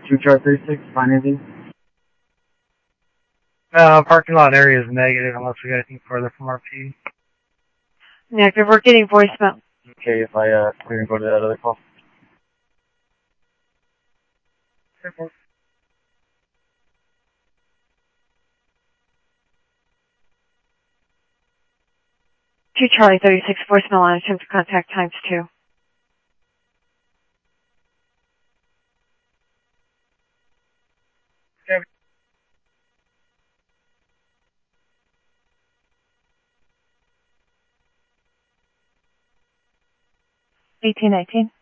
Two chart 36, financing. Parking lot area is negative unless we got anything further from RP. Negative, we're getting voicemail. Okay, if I clear and go to that other call. Two Charlie 36 voicemail on attempt to contact times 2. Okay. 1819.